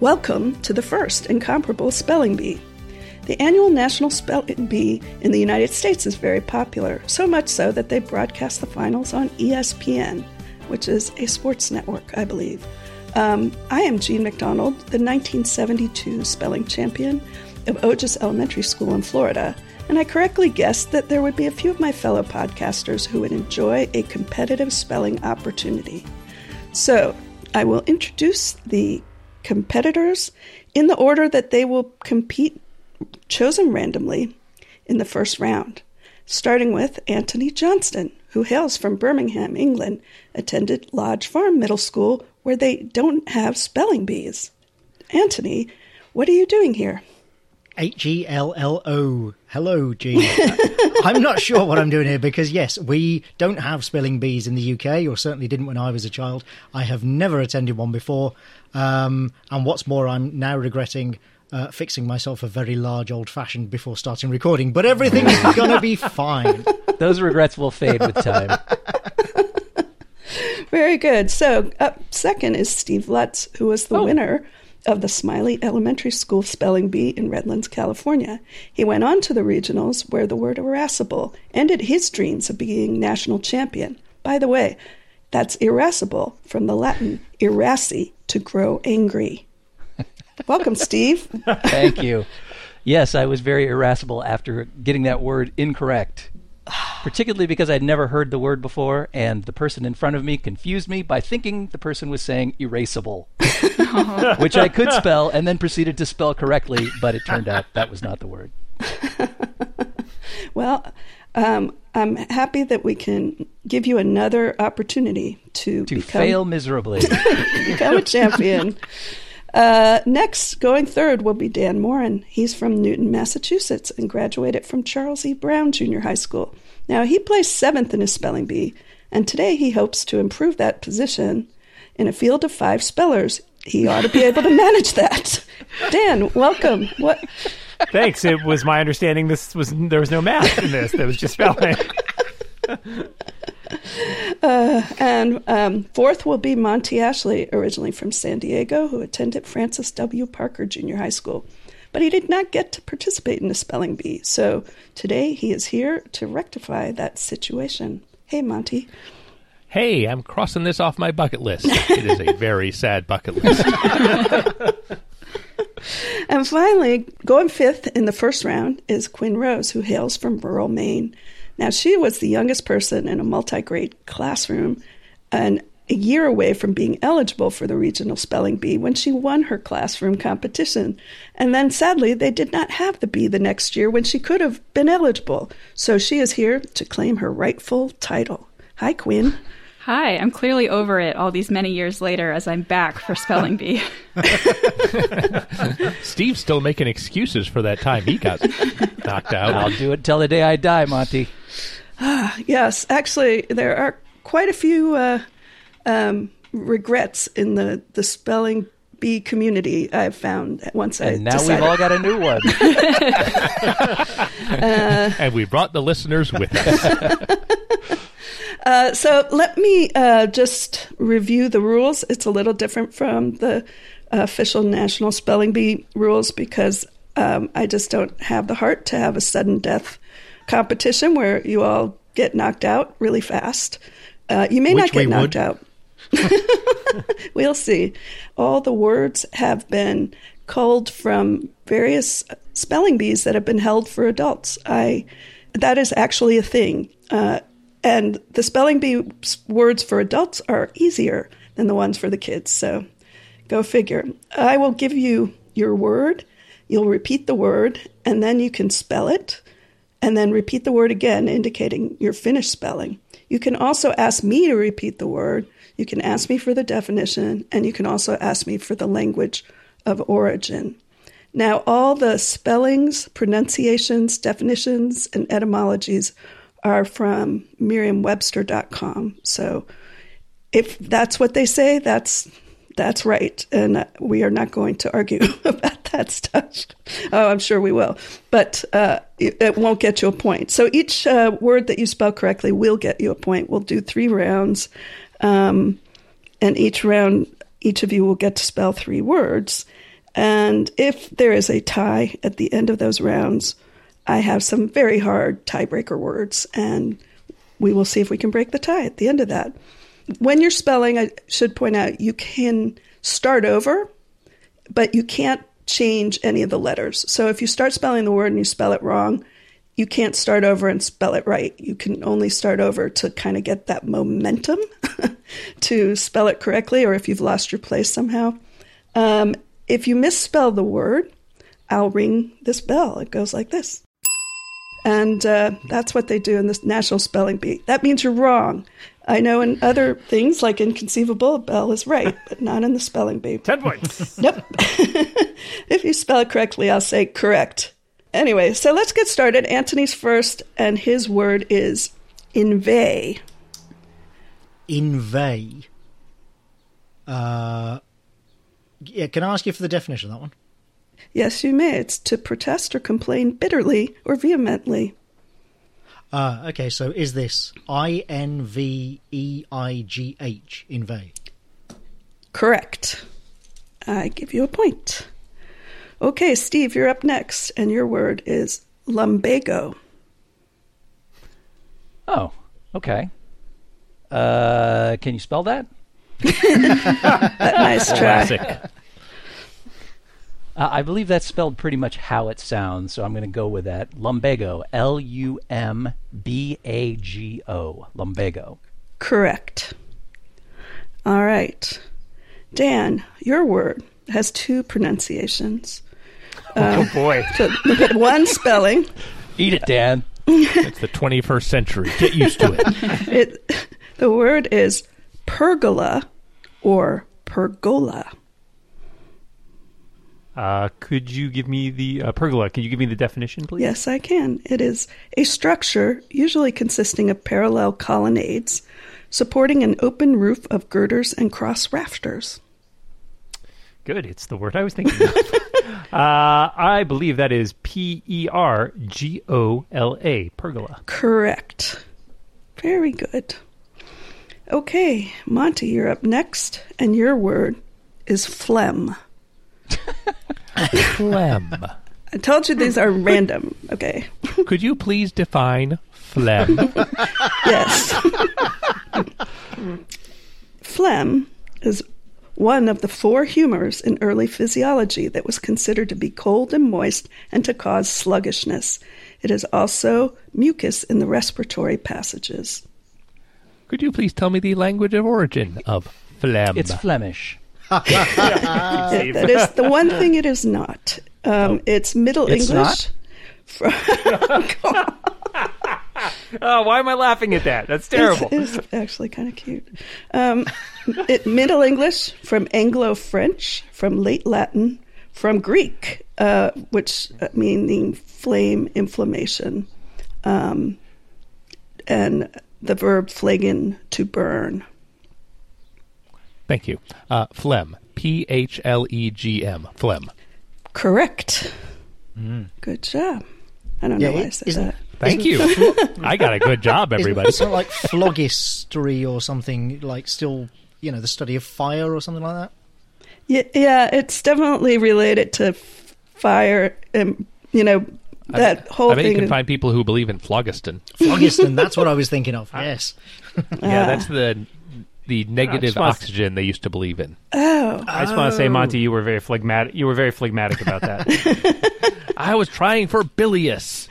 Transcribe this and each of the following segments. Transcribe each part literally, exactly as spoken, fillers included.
Welcome to the first incomparable Spelling Bee. The annual National Spelling Bee in the United States is very popular, so much so that they broadcast the finals on E S P N, which is a sports network, I believe. Um, I am Jean McDonald, the nineteen seventy-two spelling champion of Ogis Elementary School in Florida, and I correctly guessed that there would be a few of my fellow podcasters who would enjoy a competitive spelling opportunity. So, I will introduce the competitors in the order that they will compete, chosen randomly in the first round, starting with Anthony Johnston, who hails from Birmingham, England, attended Lodge Farm Middle School, where they don't have spelling bees. Anthony, what are you doing here? H E L L O. Hello, Jean. I'm not sure what I'm doing here because, yes, we don't have spelling bees in the U K, or certainly didn't when I was a child. I have never attended one before. Um, and what's more, I'm now regretting uh, fixing myself a very large old-fashioned before starting recording. But everything is going to be fine. Those regrets will fade with time. Very good. So up second is Steve Lutz, who was the oh. winner of the Smiley Elementary School Spelling Bee in Redlands, California. He went on to the regionals where the word irascible ended his dreams of being national champion. By the way, that's irascible from the Latin irasci, to grow angry. Welcome, Steve. Thank you. Yes, I was very irascible after getting that word incorrect, particularly because I'd never heard the word before, and the person in front of me confused me by thinking the person was saying erasable, which I could spell and then proceeded to spell correctly, but it turned out that was not the word. Well, um, I'm happy that we can give you another opportunity to, to become, fail miserably. become a champion. Uh, next, going third, will be Dan Morin. He's from Newton, Massachusetts, and graduated from Charles E. Brown Junior High School. Now, he placed seventh in his spelling bee, and today he hopes to improve that position. In a field of five spellers, he ought to be able to manage that. Dan, welcome. What? Thanks. It was my understanding this was there was no math in this. There was just spelling. Uh, and um, fourth will be Monty Ashley, originally from San Diego, who attended Francis W. Parker Junior High School. But he did not get to participate in the spelling bee, so today he is here to rectify that situation. Hey, Monty. Hey, I'm crossing this off my bucket list. It is a very sad bucket list. And finally, going fifth in the first round is Quinn Rose, who hails from rural Maine. Now, she was the youngest person in a multi-grade classroom and a year away from being eligible for the regional spelling bee when she won her classroom competition. And then, sadly, they did not have the bee the next year when she could have been eligible. So she is here to claim her rightful title. Hi, Quinn. Hi, I'm clearly over it all these many years later as I'm back for spelling bee. Steve's still making excuses for that time he got knocked out. I'll do it till the day I die, Monty. Yes, actually, there are quite a few uh, um, regrets in the, the spelling bee community I've found once and I now decided. We've all got a new one. uh, and we brought the listeners with us. Uh, so let me uh, just review the rules. It's a little different from the uh, official National Spelling Bee rules because um, I just don't have the heart to have a sudden death competition where you all get knocked out really fast. Uh, you may Which not get knocked would. out. We'll see. All the words have been culled from various spelling bees that have been held for adults. I that is actually a thing. Uh, And the spelling bee words for adults are easier than the ones for the kids. So go figure. I will give you your word. You'll repeat the word, and then you can spell it, and then repeat the word again, indicating your finished spelling. You can also ask me to repeat the word. You can ask me for the definition, and you can also ask me for the language of origin. Now, all the spellings, pronunciations, definitions, and etymologies are from Merriam Webster dot com. So if that's what they say, that's that's right. And we are not going to argue about that stuff. Oh, I'm sure we will. But uh, it, it won't get you a point. So each uh, word that you spell correctly will get you a point. We'll do three rounds. Um, and each round, each of you will get to spell three words. And if there is a tie at the end of those rounds, I have some very hard tiebreaker words, and we will see if we can break the tie at the end of that. When you're spelling, I should point out, you can start over, but you can't change any of the letters. So if you start spelling the word and you spell it wrong, you can't start over and spell it right. You can only start over to kind of get that momentum to spell it correctly, or if you've lost your place somehow. Um, if you misspell the word, I'll ring this bell. It goes like this. And uh, that's what they do in the National Spelling Bee. That means you're wrong. I know in other things, like Inconceivable, a bell is right, but not in the spelling bee. Ten points. Nope. If you spell it correctly, I'll say correct. Anyway, so let's get started. Anthony's first, and his word is inveigh. Inveigh. Uh, yeah, can I ask you for the definition of that one? Yes, you may. It's to protest or complain bitterly or vehemently. Uh, okay, so is this I N V E I G H, inveigh? Correct. I give you a point. Okay, Steve, you're up next, and your word is lumbago. Oh, okay. Uh, can you spell that? That nice try. Classic. Uh, I believe that's spelled pretty much how it sounds, so I'm going to go with that. Lumbago. L U M B A G O. Lumbago. Correct. All right. Dan, your word has two pronunciations. Oh, boy. So, one spelling. Eat it, Dan. It's the twenty-first century. Get used to it. It, the word is pergola or pergola. Uh, could you give me the uh, pergola? Could you give me the definition, please? Yes, I can. It is a structure usually consisting of parallel colonnades supporting an open roof of girders and cross rafters. Good. It's the word I was thinking of. uh, I believe that is P E R G O L A, pergola. Correct. Very good. Okay, Monty, you're up next, and your word is phlegm. Phlegm. I told you these are random. Okay. Could you please define phlegm? Yes. Phlegm is one of the four humors in early physiology that was considered to be cold and moist and to cause sluggishness. It is also mucus in the respiratory passages. Could you please tell me the language of origin of phlegm? It's Flemish. It- that is the one thing it is not. Um, it's Middle It's English. From, Oh, why am I laughing at that? That's terrible. It's, it's actually kind of cute. Um, it, Middle English, from Anglo-French, from Late Latin, from Greek, uh, which uh, meaning flame, inflammation, um, and the verb phlegon, to burn. Thank you. Uh, phlegm. P H L E G M. Phlegm. Correct. Good job. I don't Yeah, know why I it- said isn't- that. Thank you. I got a good job, everybody. It's not like phlogistery or something, like still, you know, the study of fire or something like that? Yeah, yeah, it's definitely related to f- fire and, you know, that whole I bet thing. you can find people who believe in phlogiston. Phlogiston, that's what I was thinking of, yes. Yeah, that's the the negative want- oxygen they used to believe in. Oh, I just want to say, Monty, you were very phlegmatic. You were very phlegmatic about that. I was trying for bilious.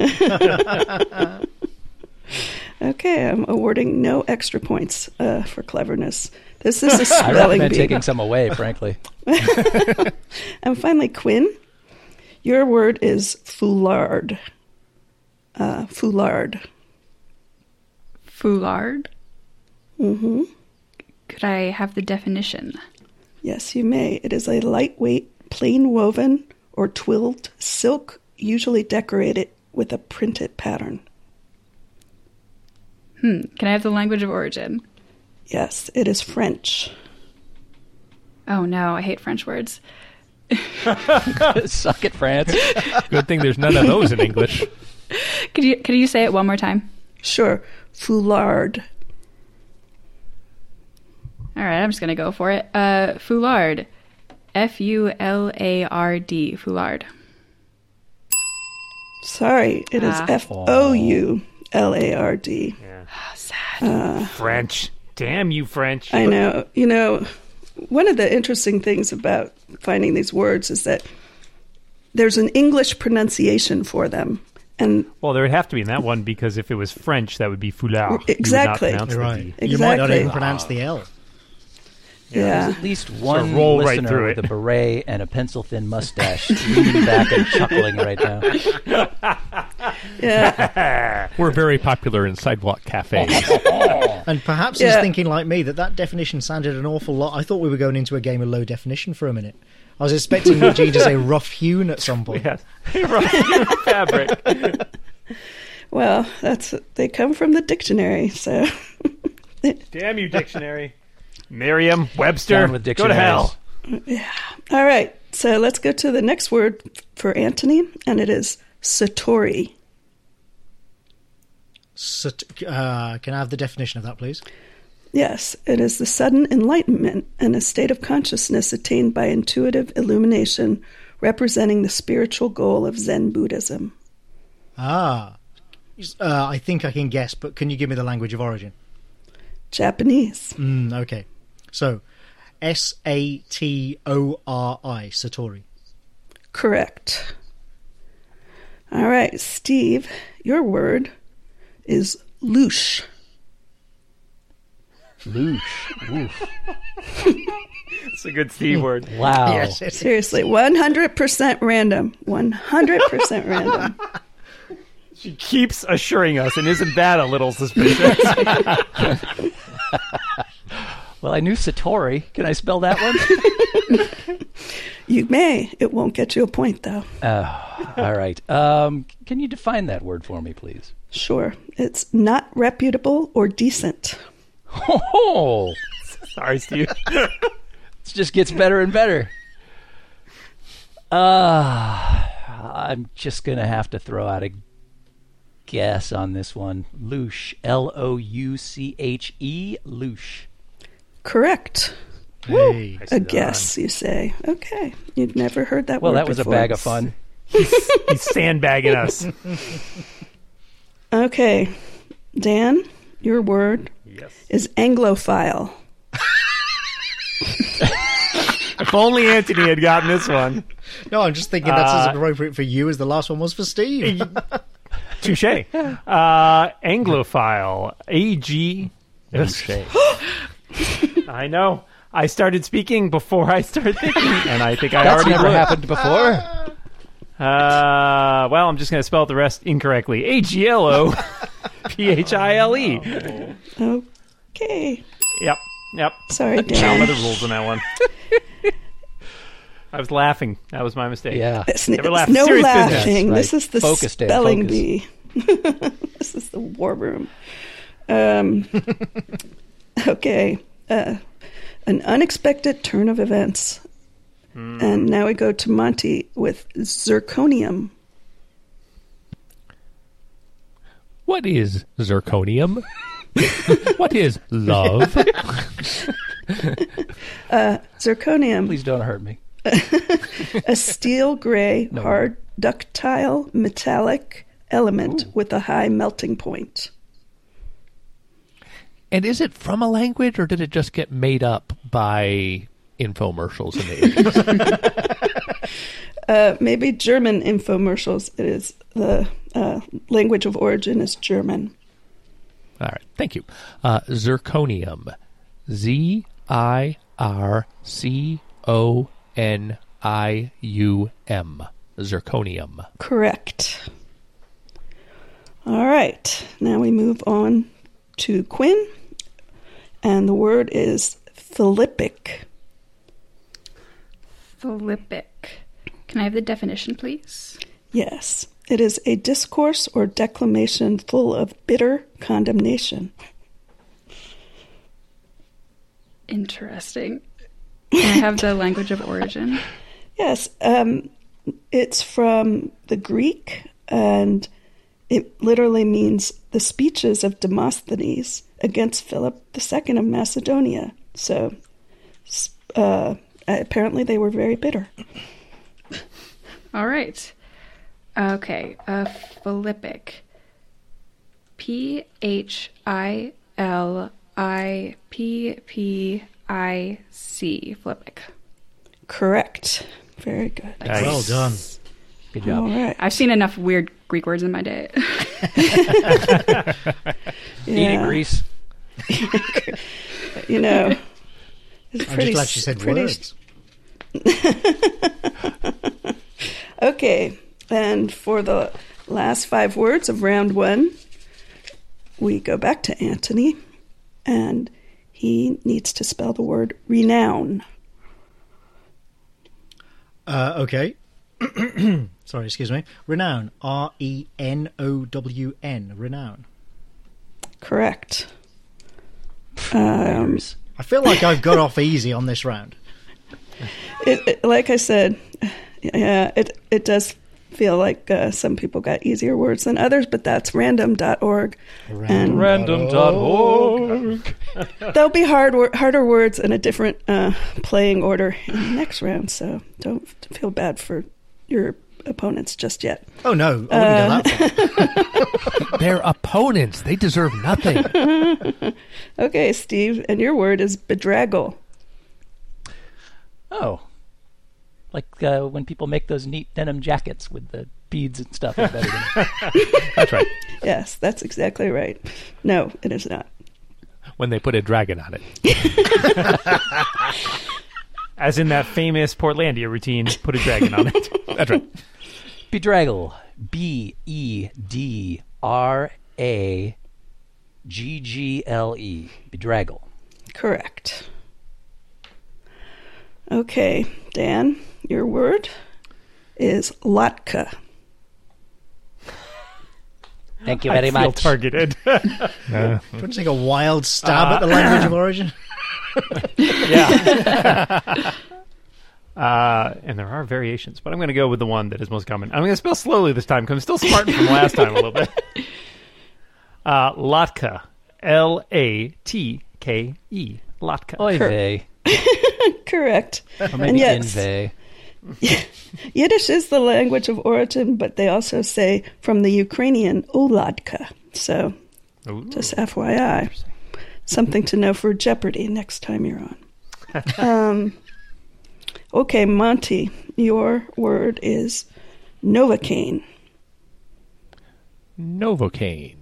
okay. I'm awarding no extra points uh, for cleverness. This is a I spelling recommend bee. taking some away, frankly. And finally, Quinn, your word is foulard. Uh, foulard. Foulard? Mm-hmm. Could I have the definition? Yes, you may. It is a lightweight, plain woven or twilled silk, usually decorated with a printed pattern. Hmm. Can I have the language of origin? Yes, it is French. Oh no, I hate French words. Suck it, France. Good thing there's none of those in English. Could you could you say it one more time? Sure, foulard. All right, I'm just gonna go for it. Uh, foulard. F U L A R D, foulard. Sorry, it is Ah. F O U L A R D. Sad. French. Damn you, French. I know. You know, one of the interesting things about finding these words is that there's an English pronunciation for them. And Well, there would have to be in that one because if it was French, that would be foulard. Exactly. You would not pronounce You're the right. D. You might not Exactly. even pronounce the L. yeah. There's at least one roll right listener through with it. a beret and a pencil-thin mustache leaning back and chuckling right now. Yeah. We're very popular in sidewalk cafes. And perhaps Yeah. he's thinking like me that that definition sounded an awful lot. I thought we were going into a game of low definition for a minute. I was expecting Eugene to say rough hewn at some point. Yes. Fabric. Well, that's they come from the dictionary, so Damn you, dictionary. Merriam, Webster, Down with go to hell. all right. So let's go to the next word for Antony, and it is satori. Sat- uh, can I have the definition of that, please? Yes, it is the sudden enlightenment and a state of consciousness attained by intuitive illumination, representing the spiritual goal of Zen Buddhism. Ah, uh, I think I can guess, but can you give me the language of origin? Japanese. Mm, okay, so S A T O R I, Satori. Correct. All right, Steve, your word is loosh. Loosh. Oof. It's a good C word. Wow. Yes, yes. Seriously, one hundred percent random. one hundred percent random. She keeps assuring us, and isn't that a little suspicious? Well, I knew Satori. Can I spell that one? You may. It won't get you a point, though. Oh, all right. Um, can you define that word for me, please? Sure. It's not reputable or decent. Oh, Sorry, Steve. it just gets better and better. Uh, I'm just going to have to throw out a guess on this one. Louche. L O U C H E. Louche. Correct. Hey. A guess, you say. Okay. You'd never heard that Well, word that was before. a bag of fun. He's sandbagging us. Okay. Dan, your word Yes. is Anglophile. If only Anthony had gotten this one. No, I'm just thinking that's as Uh, appropriate for you as the last one was for Steve. Touche. Uh, Anglophile. A G. I know. I started speaking before I started thinking, and I think I That's already never blew it. happened before. Uh, well, I'm just going to spell the rest incorrectly. A G L O P H I L E. Okay. Yep. Yep. Sorry, Now Dan. by the rules on that one. I was laughing. That was my mistake. Yeah. It's, Never it's laugh. no Serious laughing. business. This is the Focus, Dan, spelling focus. bee. This is the war room. Um, okay. Uh, an unexpected turn of events. And now we go to Monty with zirconium. What is zirconium? What is love? Zirconium, Please don't hurt me. a steel gray, No. hard, ductile, metallic element with a high melting point. And is it from a language, or did it just get made up by infomercials in the eighties? Uh, maybe German infomercials. It is the uh, language of origin is German. All right, thank you. Uh, zirconium. Z I R C O N I U M. Zirconium. Correct. All right. Now we move on to Quinn, and the word is philippic. Philippic. Can I have the definition, please? Yes, it is a discourse or declamation full of bitter condemnation. Interesting. Can I have the language of origin? Yes, um, it's from the Greek, and it literally means the speeches of Demosthenes against Philip the Second of Macedonia. So, uh, uh, apparently they were very bitter. All right. Okay. Uh, philippic. P H I L I P P I C. Philippic. Correct. Very good. Nice. Well done. Good job. All right. I've seen enough weird Greek words in my day. Eating grease. You know, it's I'm pretty, just glad she said pretty, words. Okay, and for the last five words of round one, we go back to Anthony, and he needs to spell the word renown. Uh, okay. Sorry, excuse me. Renown. R E N O W N. Renown. Correct. Um, I feel like I've got off easy on this round. it, it, like I said, yeah, it it does feel like uh, some people got easier words than others, but that's random dot org. And Random dot org. there'll be hard wor- harder words in a different uh, playing order in the next round, so don't feel bad for your opponents just yet. Oh, no. I wouldn't go that far. They're opponents. They deserve nothing. Okay, Steve, and your word is bedraggle. Oh. Like uh, when people make those neat denim jackets with the beads and stuff embedded in it. That's right. Yes, that's exactly right. No, it is not. When they put a dragon on it. As in that famous Portlandia routine, put a dragon on it. That's right. Bedraggle. B E D R A G G L E. Bedraggle. Correct. Okay, Dan, your word is latka. Thank you very I feel much. targeted. Don't you take a wild stab at the language of origin? Yeah. Uh, and there are variations, but I'm going to go with the one that is most common. I'm going to spell slowly this time because I'm still smarting from last time a little bit. Uh, Latka. L A T K E. Latka. Oy vey. Correct. Or And maybe yes, invey. Yiddish is the language of origin, but they also say from the Ukrainian uladka. So Ooh. just F Y I. Something to know for Jeopardy next time you're on. um, okay, Monty, your word is Novocaine. Novocaine.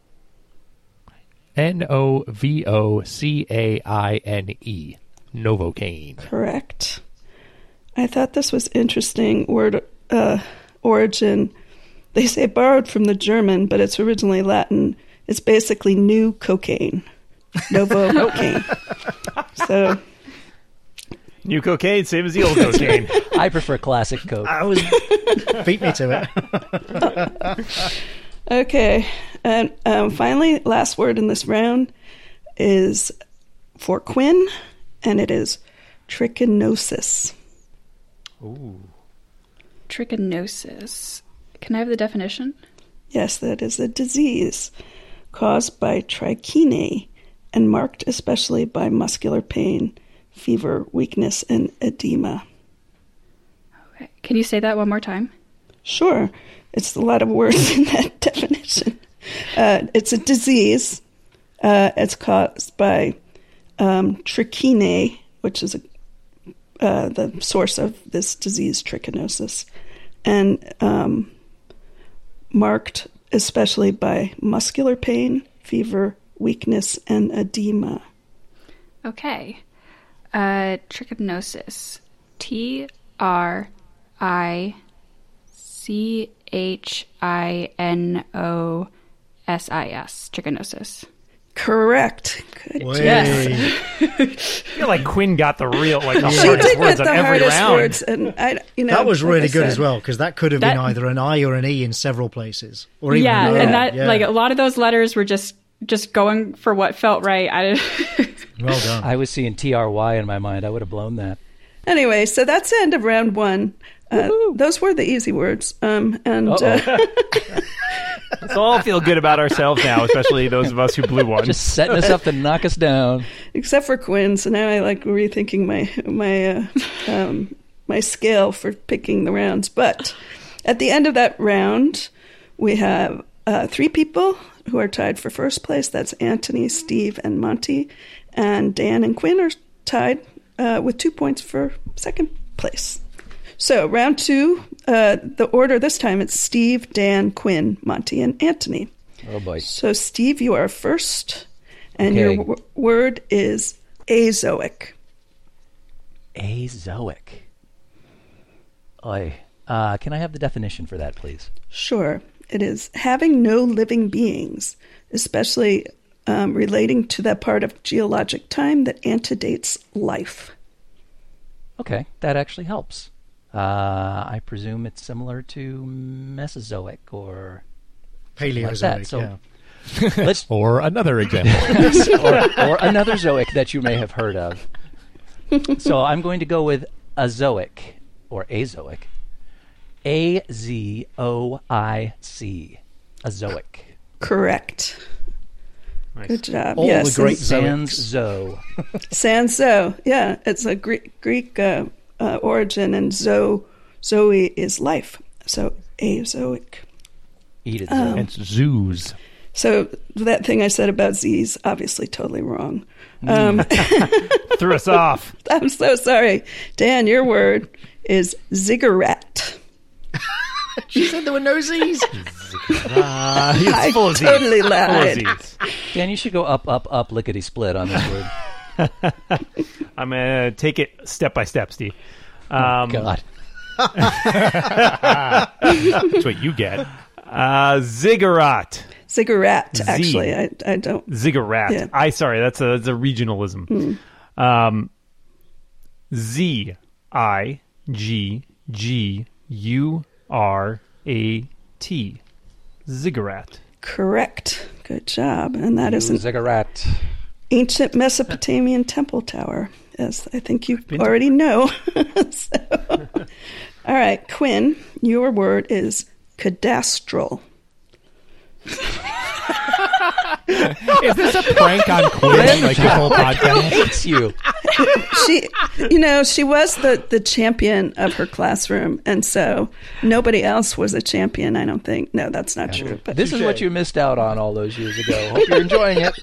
N O V O C A I N E. Novocaine. Correct. I thought this was interesting word uh, origin. They say borrowed from the German, but it's originally Latin. It's basically new cocaine. Novocaine. So New cocaine, same as the old cocaine. I prefer classic Coke. I was... Beat me to it. okay, and um, finally, last word in this round is for Quinn, and it is trichinosis. Ooh. Trichinosis. Can I have the definition? Yes, that is a disease caused by trichinae and marked especially by muscular pain, fever, weakness, and edema. Okay. Can you say that one more time? Sure, it's a lot of words in that definition. Uh, it's a disease. Uh, it's caused by um, trichinae, which is a, uh, the source of this disease, trichinosis, and um, marked especially by muscular pain, fever, weakness, and edema. Okay. Uh, trichinosis. T R I C H I N O S I S. Trichinosis. Correct. Good Way. job. I feel like Quinn got the real, like the She hardest did words get on the every hardest round. words, and I, you know, That was like really I good said, as well, because that could have That- been either an I or an E in several places. Or even Yeah, an O. and that Yeah. like a lot of those letters were just just going for what felt right. I Well done. I was seeing T R Y in my mind. I would have blown that. Anyway, so that's the end of round one. Uh, those were the easy words. Um, and uh, Let's all feel good about ourselves now, especially those of us who blew one. Just setting us up to knock us down. Except for Quinn, so now I like rethinking my my uh, um, my scale for picking the rounds. But at the end of that round, we have uh, three people who are tied for first place. That's Anthony, Steve, and Monty. And Dan and Quinn are tied uh, with two points for second place. So round two, uh, the order this time, it's Steve, Dan, Quinn, Monty, and Anthony. Oh, boy. So, Steve, you are first, and Okay. your w- word is azoic. Azoic. Oy. Uh, can I have the definition for that, please? Sure. It is having no living beings, especially um, relating to that part of geologic time that antedates life. Okay, that actually helps. Uh, I presume it's similar to Mesozoic or Paleozoic, like that. So yeah. let's Or another example. or, or another zoic that you may have heard of. So I'm going to go with azoic or azoic. A Z O I C. Azoic. Correct. Nice. Good job. All yes, the great it's Sans zoics. zo. Sanzo. Yeah, it's a Greek, Greek uh, uh, origin, and zo, zoe is life. So azoic. Eat it, Um, zo. It's zoos. So that thing I said about Z's, obviously totally wrong. Um, Threw us off. I'm so sorry. Dan, your word is ziggurat. She said there were no Z's. Uh, it's I full of Z's. totally Full of lied. Z's. Dan, you should go up, up, up, lickety split on this word. I'm going to take it step by step, Steve. Um, God. That's what you get. Uh, ziggurat. Ziggurat, Z. actually. I, I don't. Ziggurat. Yeah. I sorry, that's a, that's a regionalism. Um, Z I G G U R A T. Ziggurat. Correct. Good job. And that is an Ziggurat. ancient Mesopotamian temple tower, as I think you already know. So, all right, Quinn, your word is cadastral. Is this a prank on Quinn, like the whole podcast? Hates you. She, you know, she was the, the champion of her classroom, and so nobody else was a champion, I don't think. No, that's not true. But This is what you missed out on all those years ago. Hope you're enjoying it.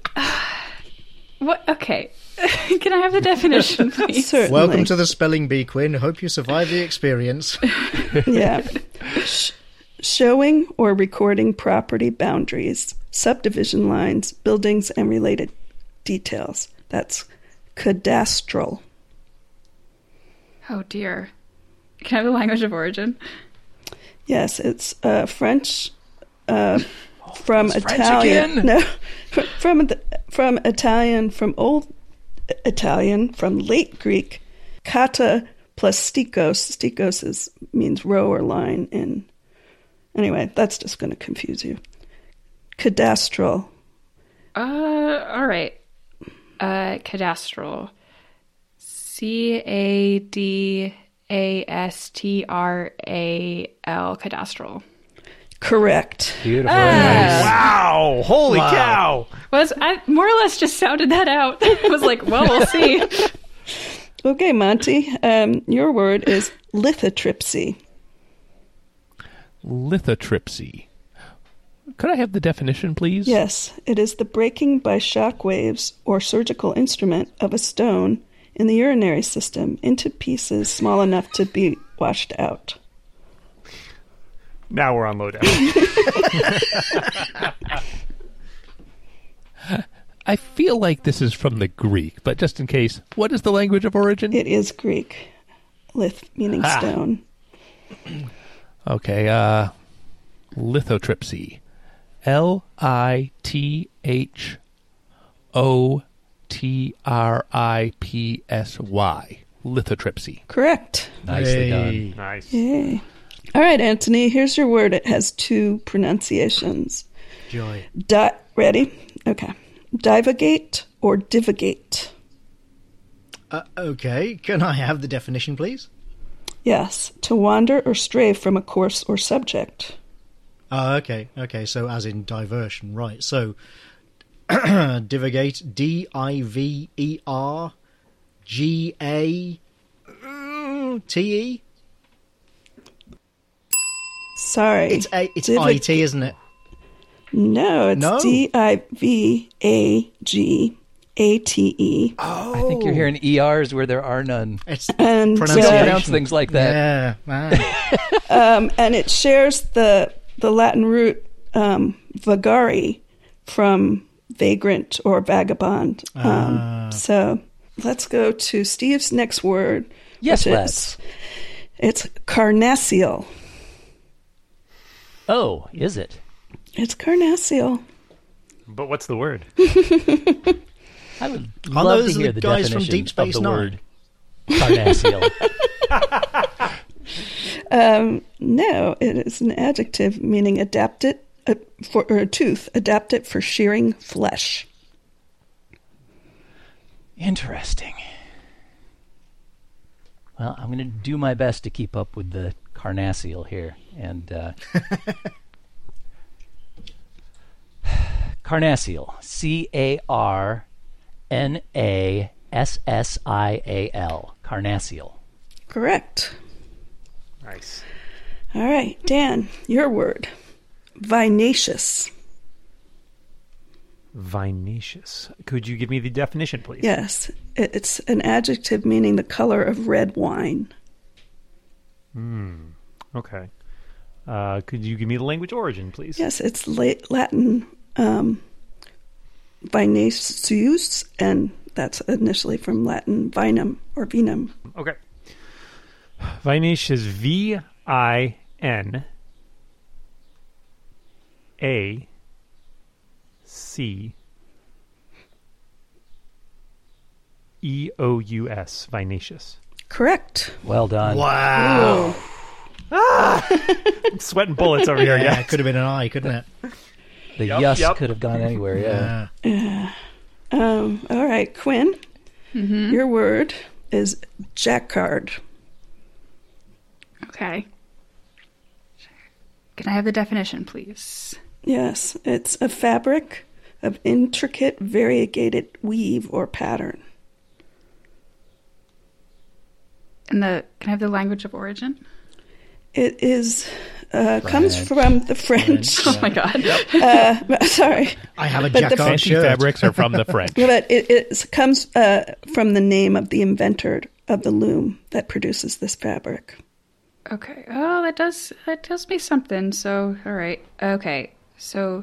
What? Okay. Can I have the definition, please? certainly. Welcome to the Spelling Bee, Quinn. Hope you survive the experience. Yeah. Sh- showing or recording property boundaries, subdivision lines, buildings, and related details. That's cadastral. Oh, dear. Can I have the language of origin? Yes, it's uh, French uh, from it's French Italian. again? No, from the, from Italian, from Old Italian, from Late Greek, kata plus stikos. Stikos is, means row or line. In anyway, that's just going to confuse you. Cadastral. Uh, all right. Uh, cadastral. C A D A S T R A L. Cadastral. Correct. Beautiful. Wow! Holy Wow. cow! Was I more or less just sounded that out? I was like, well, we'll see. Okay, Monty. Um, your word is lithotripsy. Lithotripsy. Could I have the definition, please? Yes, it is the breaking by shock waves or surgical instrument of a stone in the urinary system into pieces small enough to be washed out. Now we're on lowdown. I feel like this is from the Greek, but just in case, what is the language of origin? It is Greek, lith meaning Ah. stone. Okay, uh, lithotripsy. L I T H O T R I P S Y. Lithotripsy. Correct. Nicely Hey. done. Nice. Yay. All right, Anthony, here's your word. It has two pronunciations. Joy. Di- ready? Okay. Divagate or divagate? Uh, okay, can I have the definition, please? Yes, to wander or stray from a course or subject. Oh, okay, okay. So as in diversion, right? So divagate, D I V E R G A T E. Sorry. It's a, it's Divag- I T, isn't it? No, it's No? D I V A G A T E. I think you're hearing E Rs where there are none. It's And, You don't pronunciation. pronounce things like that. Yeah, man. um, and it shares the the Latin root um, vagari from vagrant or vagabond. Um, so let's go to Steve's next word. Yes, which let's. is- It's carnassial. Oh, is it? It's carnassial. But what's the word? I would Are love those to hear the the guys from definition Deep Space of the Nine? word carnassial. Um, no, it is an adjective meaning adapted uh, for or a tooth, adapted for shearing flesh. Interesting. Well, I'm going to do my best to keep up with the carnassial here. And uh, carnassial, C A R N A S S I A L, carnassial. Correct. Nice. All right, Dan, your word. Vinaceous. Vinaceous. Could you give me the definition, please? Yes, it, it's an adjective meaning the color of red wine. Okay. Uh, could you give me the language origin, please? Yes, it's la- Latin um, vinaceus, and that's initially from Latin vinum or vinum. Okay. Vinaceous, V I N A C E O U S. Vinaceous. Correct. Well done. Wow. I'm sweating bullets over here, Yeah, yeah. it could have been an I, couldn't it? The Yep, yes yep. could have gone anywhere, yeah. Yeah. Um, all right, Quinn, your word is jacquard. Okay. Can I have the definition, please? Yes, it's a fabric of intricate variegated weave or pattern. And the can I have the language of origin? It is uh, comes French. from the French. Oh my god. Uh, sorry, I have a But the jacquard Fancy shirt. fabrics are from the French. but it, it comes uh, from the name of the inventor of the loom that produces this fabric. Okay. Oh, that does that tells me something. So, all right. Okay. So,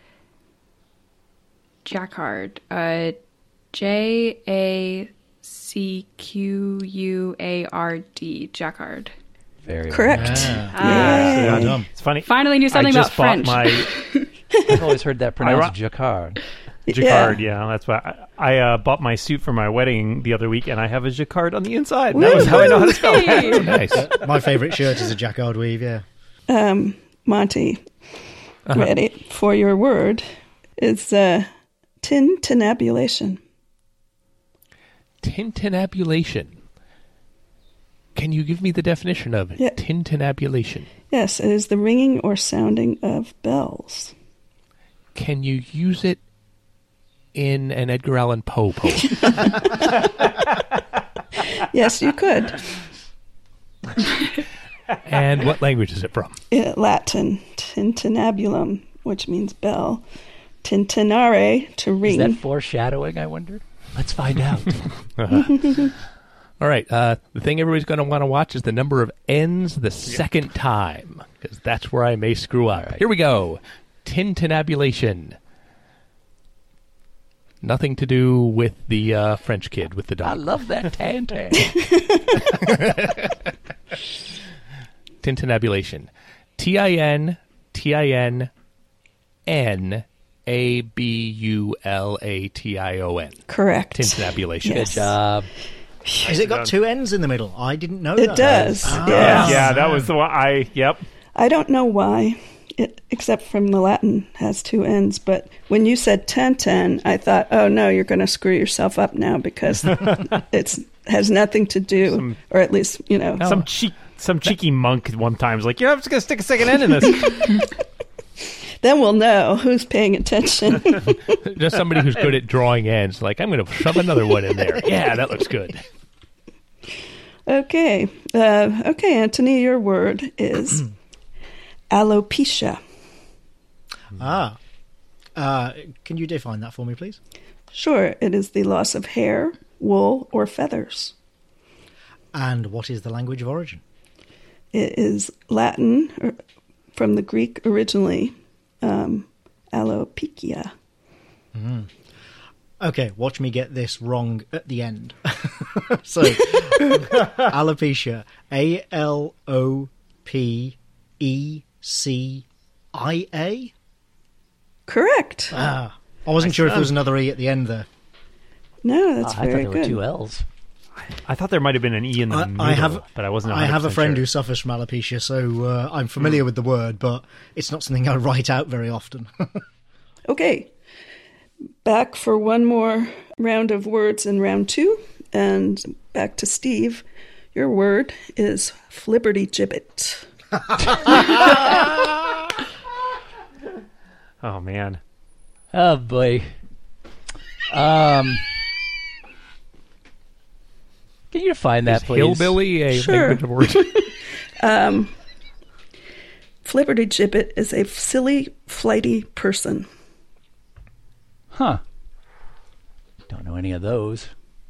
jacquard. Uh, J A C Q U A R D. Jacquard. Very Correct. Yeah. Yeah. Well done. It's funny. Finally knew something I about just bought French. my I've always heard that pronounced Iro- jacquard. jacquard. Yeah, that's why I, I uh, bought my suit for my wedding the other week, and I have a jacquard on the inside. And that was how I know how to spell it. Hey. Nice. My favourite shirt is a jacquard weave, yeah. Um, Monty, ready for your word? It's uh, tintinnabulation. Tintinnabulation. Can you give me the definition of Yeah. tintinnabulation? Yes, it is the ringing or sounding of bells. Can you use it in an Edgar Allan Poe poem? Yes, you could. And what language is it from? Uh, Latin, tintinnabulum, which means bell. Tintinare, to Is ring. that foreshadowing, I wonder? Let's find out. All right. Uh, the thing everybody's going to want to watch is the number of N's the second time, because that's where I may screw up. Here we go. Tintinnabulation. Nothing to do with the uh, French kid with the I dog. love that tan-tan. Tintinnabulation. T I N T I N N A B U L A T I O N. Correct. Tintinnabulation. Yes. Good job. Has it got two N's in the middle? I didn't know It that. does. Ah. Yes. Yeah, that was the one. I yep. I don't know why, it, except from the Latin has two N's, but when you said ten-ten, I thought, oh no, you're going to screw yourself up now because it's has nothing to do, Some- or at least, you know. No. Some cheek, some cheeky monk one time was like, "You're just gonna stick a second end in this." Then we'll know who's paying attention. Just somebody who's good at drawing ends. Like, I'm going to shove another one in there. Yeah, that looks good. Okay. Uh, okay, Anthony, your word is alopecia. Ah. Uh, can you define that for me, please? Sure. It is the loss of hair, wool, or feathers. And what is the language of origin? It is Latin, or from the Greek originally, um, alopecia. Mm. Okay, watch me get this wrong at the end. So, alopecia, A L O P E C I A? Correct. Ah, I wasn't sure if there was another E at the end there. No, that's Ah, I thought very there good. were two L's. I thought there might have been an E in the I, middle, I have, but I wasn't. I have a friend sure. who suffers from alopecia, so uh, I'm familiar Mm. with the word, but it's not something I write out very often. Okay. Back for one more round of words in round two. And back to Steve. Your word is flibberty-gibbet. Oh man. Oh boy. Um, can you define that, Is please? hillbilly a Sure. language of origin? Um, flibberty-gibbet is a silly, flighty person. Huh. Don't know any of those.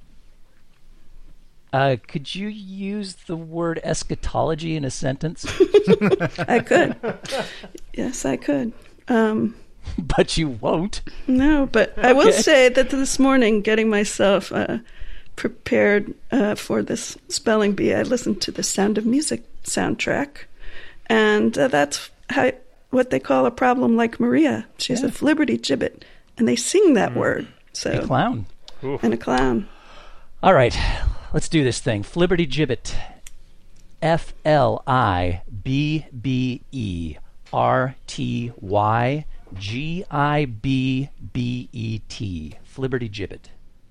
Uh, could you use the word eschatology in a sentence? I could. Yes, I could. Um, But you won't. no, but I will Okay. say that this morning, getting myself uh, prepared uh, for this spelling bee, I listened to the Sound of Music soundtrack, and uh, that's how, what they call a problem like Maria. She's Yeah. a flibberty-gibbet, and they sing that word. A So clown. and a clown. All right, let's do this thing. Flibberty gibbet. F L I B B E R T Y G I B B E T. Flibberty gibbet.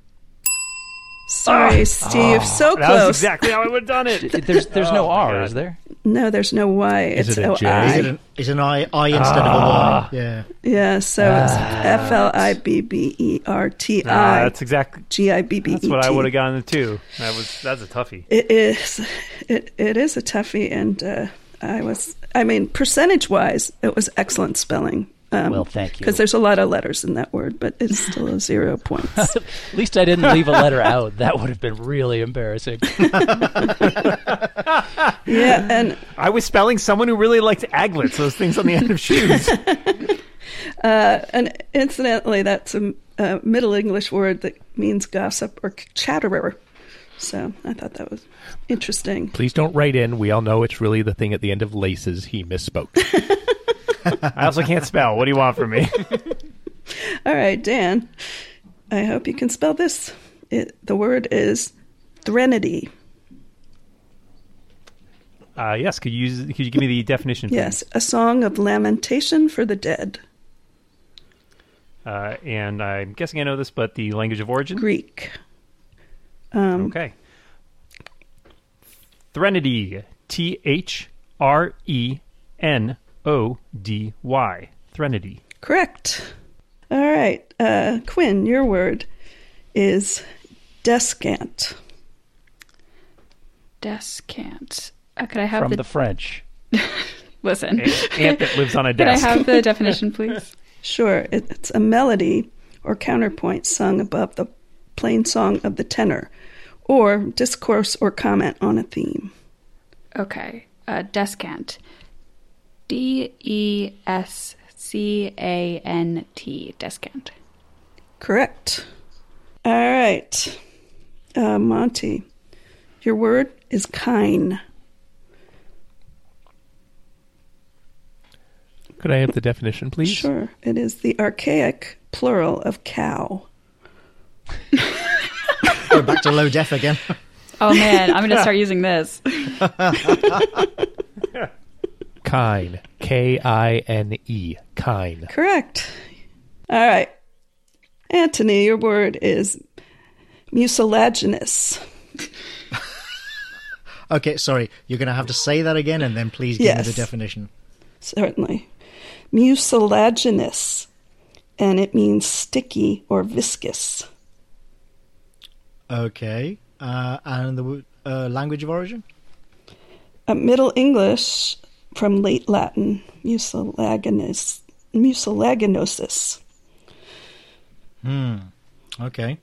Sorry, Steve. so That was close. exactly how I would have done it. There's there's Oh, no my R, God. is there? No, there's no Y. Is It's it a O J? I. Is it an, is an I, I instead of a Y? Yeah. Yeah, so it's F L I B B E R T Nah, I that's exactly G I B B E T. that's what I would have gotten too. That was that's a toughie. It is. It it is a toughie, and uh, I was. I mean, percentage wise, it was excellent spelling. Um, Well, thank you. Because there's a lot of letters in that word, but it's still a zero points. At least I didn't leave a letter out. That would have been really embarrassing. Yeah, and I was spelling someone who really liked aglets, those things on the end of shoes. uh, and incidentally, that's a, a Middle English word that means gossip or chatterer. So I thought that was interesting. Please don't write in. We all know it's really the thing at the end of laces. He misspoke. I also can't spell. What do you want from me? All right, Dan. I hope you can spell this. It, the word is threnody. Uh, yes, could you use, could you give me the definition, please? Yes, a song of lamentation for the dead. Uh, and I'm guessing I know this, but the language of origin? Greek. Um, Okay. Threnody. T H R E N O D Y. Threnody. Correct. All right. Uh, Quinn, your word is descant. Descant. Uh, could I have From the, the French. listen? A- ant that lives on a Could I desk. have the definition, please? Sure. It, it's a melody or counterpoint sung above the plain song of the tenor, or discourse or comment on a theme. Okay. Uh, descant. D E S C A N T. Descant. Correct. All right. Uh, Monty, your word is kine. Could I have the definition, please? Sure. It is the archaic plural of cow. Go back to low def again. Oh man, I'm going to start using this. Kine. K I N E. Kine. Correct. All right. Anthony, your word is mucilaginous. Okay, sorry. You're going to have to say that again, and then please give Yes. me the definition. Certainly. mucilaginous, and it means sticky or viscous. Okay. Uh, and the uh, language of origin? Uh, Middle English from late Latin, mucilaginous, mucilaginosis. Hmm. Okay.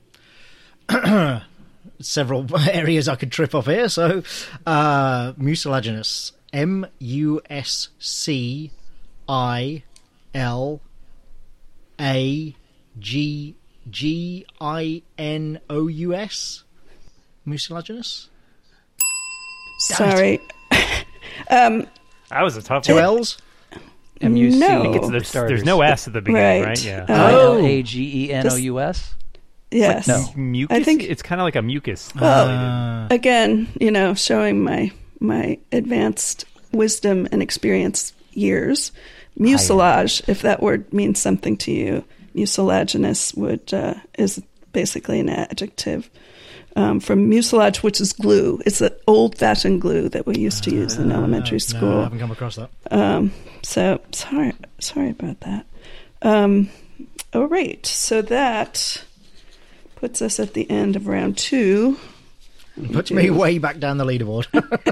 Several areas I could trip off here. So, uh, mucilaginous. M U S C I L A G G I N O U S? Mucilaginous? Sorry. um, That was a tough Two one. L's? M U C No. It's- for there's, starters. there's no S at the beginning, Right. right? Yeah. Uh, I L A G E N O U S? yes. No. Mucus? I think- It's kind of like a mucus. Well, Uh, again, you know, showing my my advanced wisdom and experience years. Mucilage, if that word means something to you, mucilaginous would uh, is basically an adjective um, from mucilage, which is glue. It's an old-fashioned glue that we used to use in elementary No, school. I haven't come across that. Um, so sorry, sorry about that. Um, all right, so that puts us at the end of round two. Puts me way back down the leaderboard.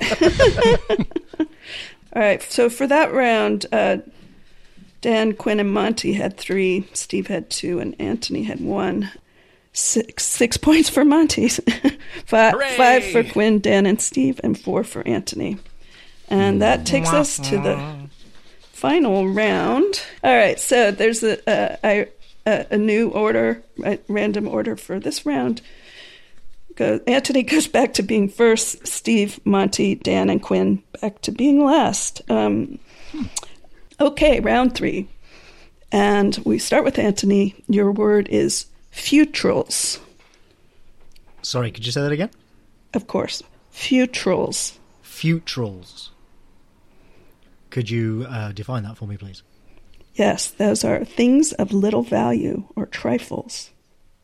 All right, so for that round, uh, Dan, Quinn, and Monty had three. Steve had two, and Anthony had one. Six six points for Monty, five, Hooray! five for Quinn, Dan, and Steve, and four for Anthony. And that takes us to the final round. All right, so there's a a, a, a new order, a random order for this round. Go, Anthony goes back to being first. Steve, Monty, Dan, and Quinn back to being last. Um, okay, round three. And we start with Anthony. Your word is futrals. Sorry, could you say that again? Of course. Futrals. Futrals. Could you uh, define that for me, please? Yes, those are things of little value or trifles.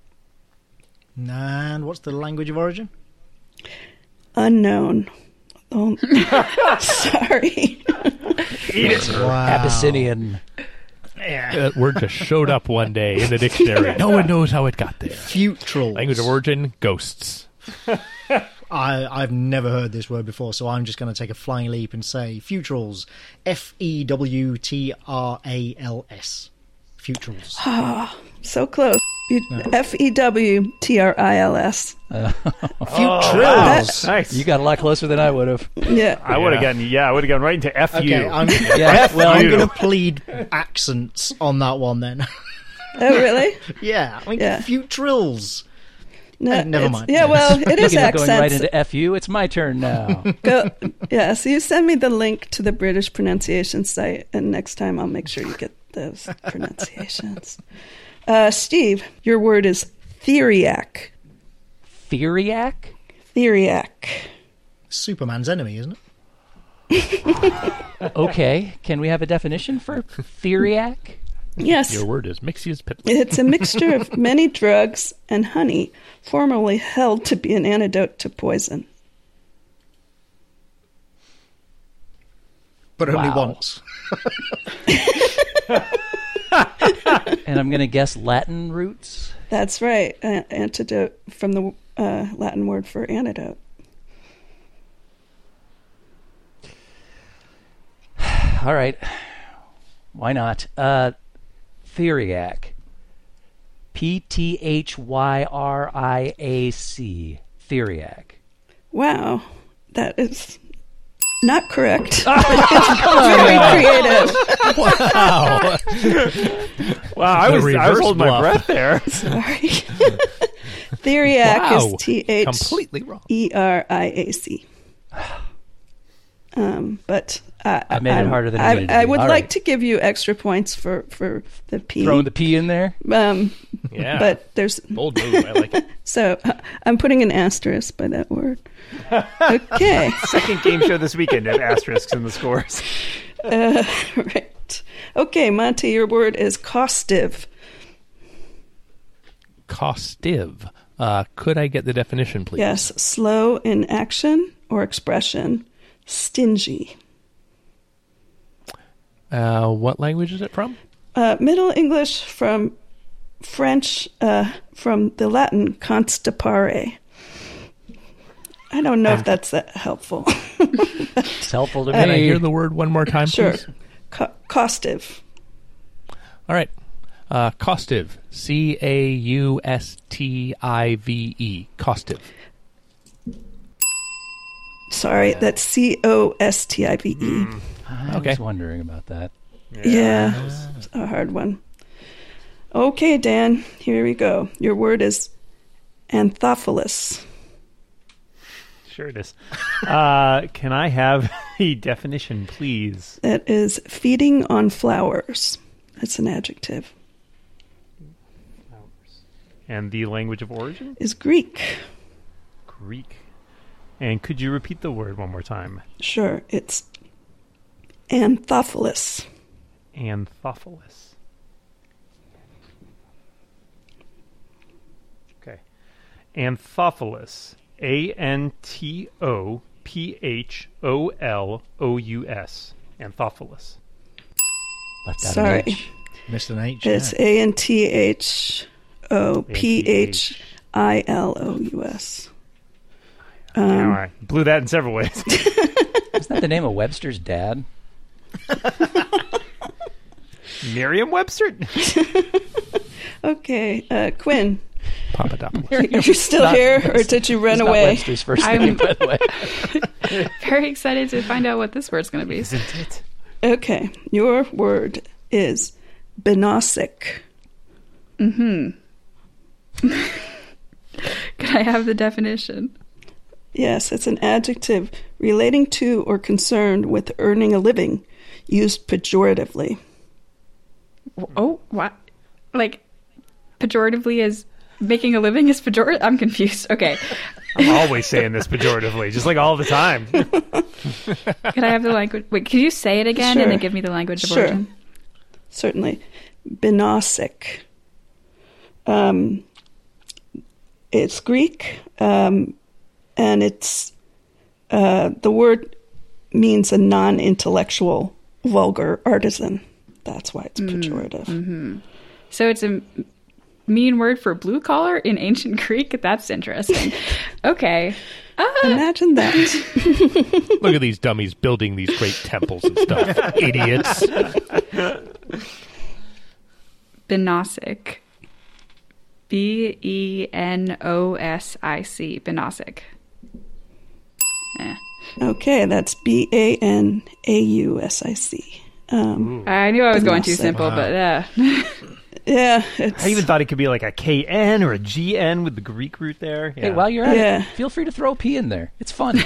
And what's the language of origin? Unknown. Oh, sorry. Wow. Abyssinian. That word just showed up one day in the dictionary. No one knows how it got there. Futrals. Language of origin, ghosts. I, I've never heard this word before, so I'm just going to take a flying leap and say futrals. F E W T R A L S. Futrals. So close. You, F E W T R I L S. Futrals. Nice. You got a lot closer than I would have. Yeah. I would have Yeah. gotten, yeah, I would have gone right into F U. Okay, I'm, Yeah, well, I'm you. going to plead accents on that one then. Oh, really? yeah, I mean, Yeah. futrals. No, Eh, never it's- mind. Yeah, well, it is Speaking of going right accents. into F U, it's my turn now. Go, yeah, so you send me the link to the British pronunciation site, and next time I'll make sure you get those pronunciations. Uh, Steve, your word is theriac. Theriac? Theriac. Superman's enemy, isn't it? Okay. Can we have a definition for theriac? Yes. Your word is Mixius Pitl. It's a mixture of many drugs and honey, formerly held to be an antidote to poison. But only Wow. once. And I'm going to guess Latin roots. That's right. A- antidote from the uh, Latin word for antidote. All right. Why not? Uh, theriac. P T H Y R I A C. Theriac. Wow. That is not correct. Very creative. Wow. Wow, I The was, I was reverse holding my bluff. breath there. Sorry. Theriac Wow. is T H Completely wrong. E R I A C. Um, but I, I made it I'm- harder than it I, needed to I be. would All like right. to give you extra points for, for the P. Throwing the P in there? um, Yeah. but there's Bold move. I like it. so uh, I'm putting an asterisk by that word. Okay. Second game show this weekend at asterisks in the scores. Uh, right. Okay, Monty, your word is costive. Costive. Uh, could I get the definition, please? Yes, slow in action or expression. Stingy. Uh, what language is it from? Uh, Middle English from French, uh, from the Latin constipare. I don't know if that's that helpful. It's helpful to Can I me. hear the word one more time, Sure. please? Co- costive. All right. Uh, costive. C A U S T I V E. Costive. Sorry, that's C O S T I V E. I Okay. was wondering about that. Yeah, it's a hard one. Okay, Dan, here we go. Your word is Anthophilus. Sure it is. Uh, can I have a definition, please? That is feeding on flowers. That's an adjective. And the language of origin? Is Greek. Greek. And could you repeat the word one more time? Sure, it's Anthophilus. Anthophilus. Okay. Anthophilus. A N T O P H O L O U S. Anthophilus. Left out Sorry. an H. Missed an H. It's yeah. A N T H O P H I L O U S. All Um, right. Blew that in several ways. Isn't that the name of Webster's dad? Merriam-Webster? okay, uh, Quinn, Papadopoulos. are you still Not- here, or did you run It's not away? Webster's first I'm- name, by the way. Very excited to find out what this word's going to be. Isn't it? Okay, your word is Benosic. Could I have the definition? Yes, it's an adjective relating to or concerned with earning a living, used pejoratively. Oh, what? Like, pejoratively is making a living is pejorative? I'm confused. Okay. I'm always saying this pejoratively, just like all the time. Could I have the language? Wait, could you say it again Sure. and then give me the language of Sure. origin? Certainly. Benosic. Um, it's Greek, um, and it's uh, the word means a non-intellectual, vulgar artisan. That's why it's pejorative. So it's a m- mean word for blue collar in ancient Greek? That's interesting. Okay. Imagine that. Look at these dummies building these great temples and stuff. Idiots. Benosic. B E N O S I C. Benosic. Eh. Okay, that's B A N A U S I C. Um, I knew I was going too Benosic. simple, but uh, yeah, it's, I even thought it could be like a K N or a G N with the Greek root there. Yeah. Hey, while you're at Yeah. it, feel free to throw a P in there. It's fun.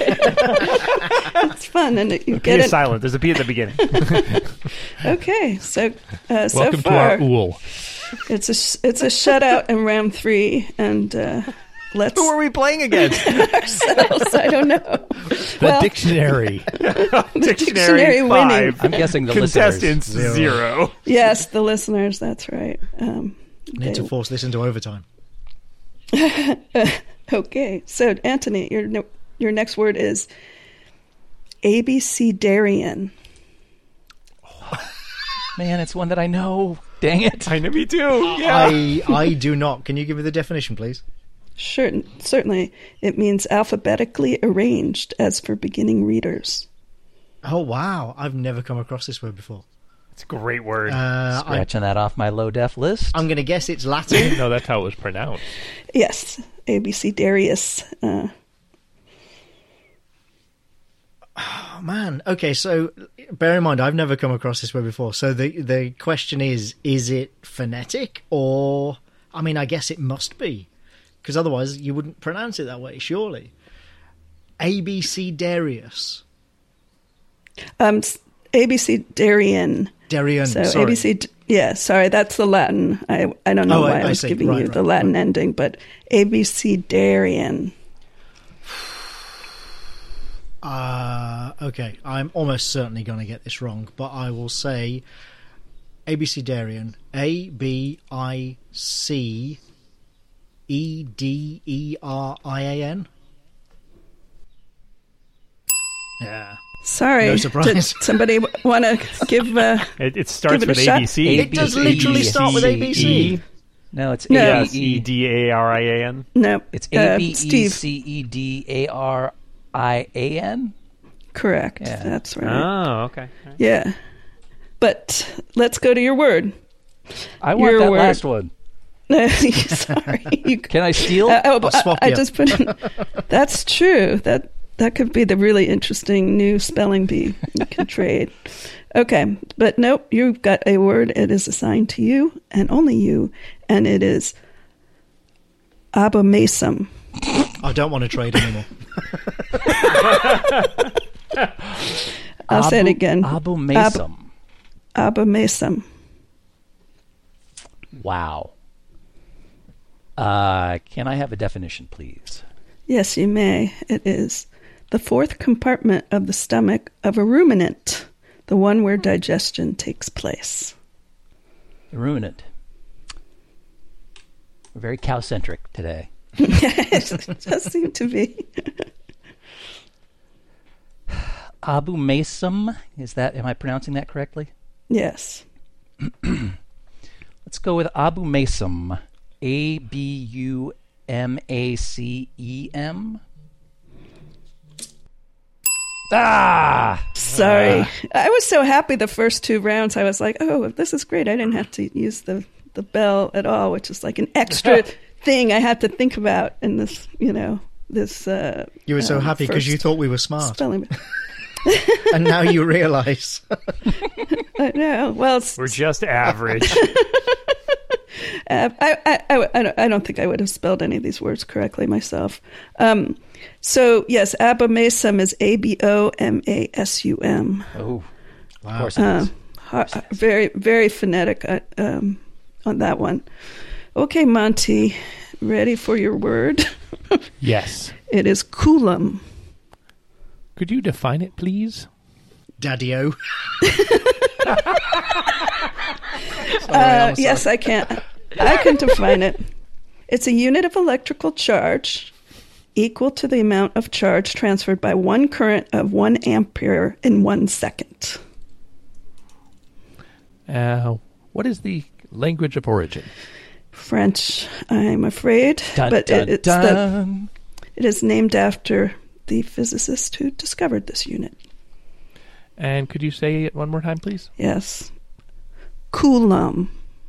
it's fun, and it, you P get is it. silent. There's a P at the beginning. Okay, so uh, so Welcome to far our ool. it's a sh- it's a shutout in round three, and uh, let's Who are we playing against? ourselves. I don't know. The Well, dictionary. dictionary winning. five. I'm guessing the listeners. Contestants Zero. zero. Yes, the listeners. That's right. Um, Need to they- force this into overtime. okay, so Anthony, your ne- your next word is abecedarian. Man, it's one that I know. Dang it. I know, me too. Yeah. I I do not. Can you give me the definition, please? Sure, certainly. It means alphabetically arranged, as for beginning readers. Oh wow, I've never come across this word before. It's a great word. Uh, I, Scratching that off my low def list. I'm going to guess it's Latin. No, that's how it was pronounced. Yes, abecedarius. Uh, Oh man. Okay, so bear in mind I've never come across this word before. So the the question is: is it phonetic, or I mean, I guess it must be, because otherwise you wouldn't pronounce it that way, surely. Abecedarius. um, s- abecedarian. Darian. So sorry. A B C, yeah, sorry, that's the Latin. I I don't know Oh, I- why I, I was see. giving Right, you right, the Latin ending, but abecedarian. Uh, okay, I'm almost certainly going to get this wrong, but I will say abecedarian. A B I C E D E R I A N. Yeah. Sorry. No surprise. Did somebody want to give? Uh, It, it starts Give it a with shot. A B C. It does literally start with A B C. No, it's No. A Yes, B E E. D A R I A N. no. It's uh, A B E Steve. C E D A R I A N. Correct. Yeah. That's right. Oh, okay. Yeah. But let's go to your word. I want Your that word. last one. Sorry. You, Can I steal? Uh, oh, I'll swap I, I you. just put in. That's true. That that could be the really interesting new spelling bee you can trade. Okay, but nope. You've got a word. It is assigned to you and only you, and it is abomasum. I don't want to trade anymore. I'll say it Abu- again. Abomasum. Abomasum. Wow. Uh, can I have a definition, please? Yes, you may. It is the fourth compartment of the stomach of a ruminant, the one where digestion takes place. The ruminant. We're very cow-centric today. It does seem to be. Abomasum. Is that? Am I pronouncing that correctly? Yes. Let's go with abomasum. A B U M A C E M. Ah! Sorry. I was so happy the first two rounds. I was like, oh, this is great. I didn't have to use the, the bell at all, which is like an extra thing I had to think about in this, you know, this. Uh, You were so um, happy because you first thought we were smart. spelling. And now you realise. I know. Well, it's, We're just average. uh, I, I, I, I don't- I don't think I would have spelled any of these words correctly myself. Um, so, yes, abomasum is A B O M A S U M. Oh, Wow. of course it Uh, is. ha- very, very phonetic uh, um, on that one. Okay, Monty, ready for your word? Yes. It is coulomb. Could you define it, please? Daddy-o. Uh, yes, I can. I can define it. It's a unit of electrical charge equal to the amount of charge transferred by one current of one ampere in one second. Uh, what is the language of origin? French, I'm afraid, Dun, but dun, it, it's the, dun. it is named after the physicist who discovered this unit. And could you say it one more time, please? Yes, coulomb.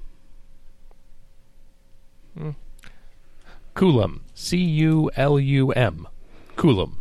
Coulomb. C U L U M. Coulomb.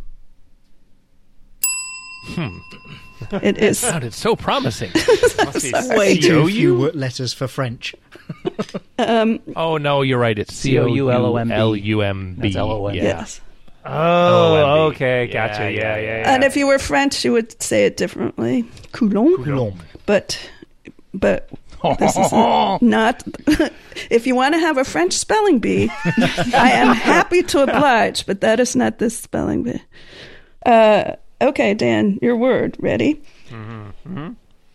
It is. Sounded so promising. Must be Way too C O U? few wo- letters for French. Oh, no, you're right. It's C O U L O M B. L U M B. That's L O M B. Yeah. Yes. Oh, O M B. okay. Gotcha. Yeah, Yeah, yeah, yeah, yeah. yeah. And if you were French, you would say it differently. Coulomb. Coulomb. But, but this is not. If you want to have a French spelling bee, I am happy to oblige, but that is not this spelling bee. Uh, okay, Dan, your word. Ready? Mm-hmm.